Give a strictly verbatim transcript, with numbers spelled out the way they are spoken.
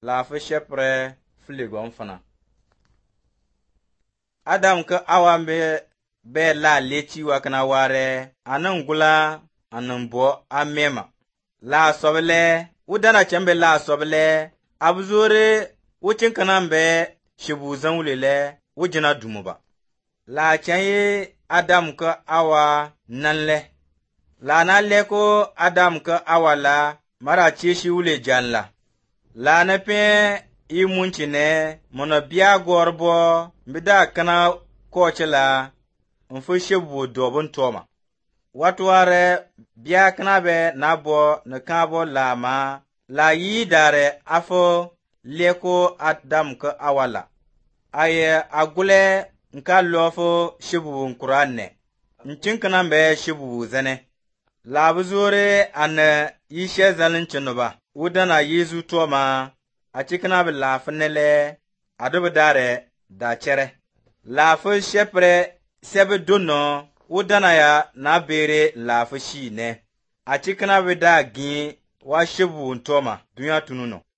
la fi shepre filigon fana. Adam ka awan be be la leti wa kana ware anan gula anan bo amema. La sobele udana chembe la sobele abzure wucin kanan be shibu zanwulele wujina dumuba. La chanye Adam ka awa nanle. La nanle ko Adam ka awa la mara cheshi wule janla. La na pe imunchi ne mona biya gorbo mbida kana koche la mfu shibu dobun toma. Watware biya kana be nabo na kabo la ma la yi dare afo leko Adam ka awala. Aye agule nka lofo shibu nkuranne. Nchin kana be shibu zane. La buzure an yishe zalin chinuba. Udana Yesu toma a cikin abin lafinile a dubu dare da cere. Lafi shepre sebe dono udana ya na bere lafi shi ne. A cikin abin da gin wa shibu toma duniya tununo.